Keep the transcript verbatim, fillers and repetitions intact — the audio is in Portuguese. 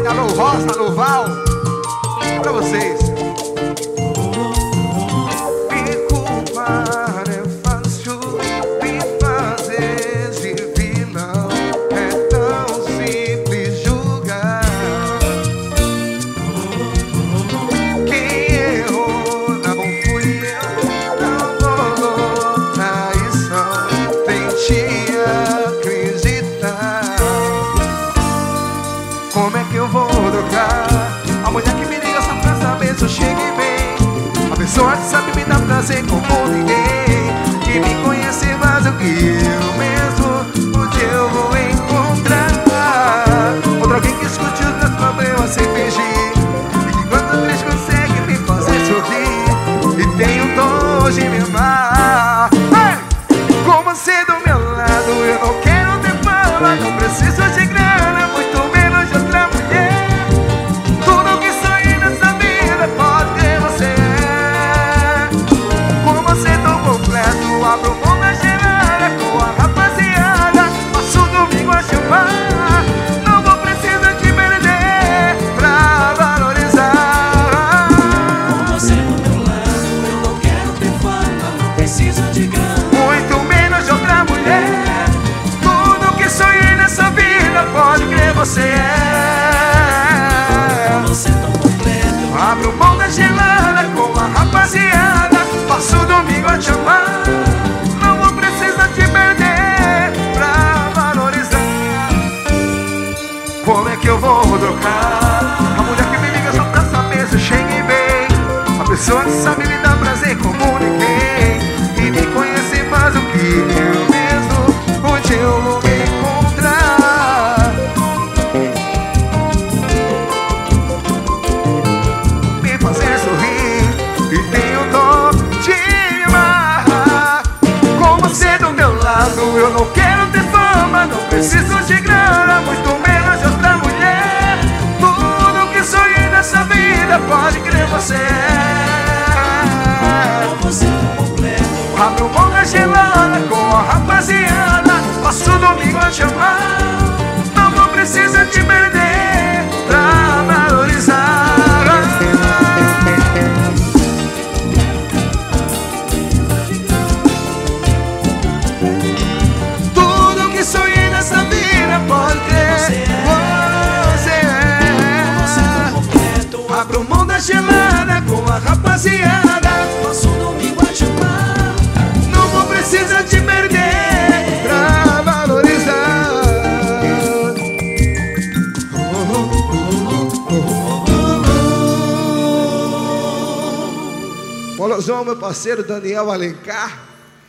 Alô Rosa, alô Val, pra vocês. Me culpar é fácil, me fazer de vilão é tão simples julgar. Quem errou não fui eu, não rolou traição, tente acreditar. Como é que eu vou trocar a mulher que me liga só pra saber se eu cheguei bem? A pessoa que sabe me dar prazer como ninguém, que me conhece mais do que eu mesmo. Onde eu vou encontrar outro alguém que escute os meus problemas sem fingir, e que quando triste consegue me fazer sorrir e tem o dom de me amar. Hey! Como ser do meu lado, eu não quero ter fama, não preciso de grana, muito menos de outra mulher. Tudo que sonhei nessa vida pode ter você. Como ser tão completo, abro mão da gelada com a rapaziada, passo o domingo a chamar. Não vou precisar te perder pra valorizar. Como você do meu lado, eu não quero ter fama, não preciso de grana, Muito menos de outra mulher. Tudo que sonhei nessa vida pode crer você é. você tão completo. Abro mão da gelada com a rapaziada, passo o domingo a te amar. Não vou precisar te perder pra valorizar. Como é que eu vou trocar a mulher que me liga só pra saber se eu cheguei bem? A pessoa que sabe me dar prazer como ninguém, e me conhece mais do que eu mesmo. Onde eu vou me encontrar? Me fazer sorrir e tenho dó de me amar. Como ser do meu lado, eu não quero ter fama, não preciso de grana, muito menos de outra mulher. Tudo que sonhei nessa vida pode crer você é. Você tão completo. Abro mão da gelada com a rapaziada, passo o domingo a te amar. Não vou precisar te perder pra valorizar. Tudo que sonhei nessa vida pode crer Você é. você Você tão é. completo. Abro mão da gelada com a rapaziada, Passo o domingo a te amar. não vou precisar te perder pra valorizar. Molosão, meu parceiro Daniel Alencar.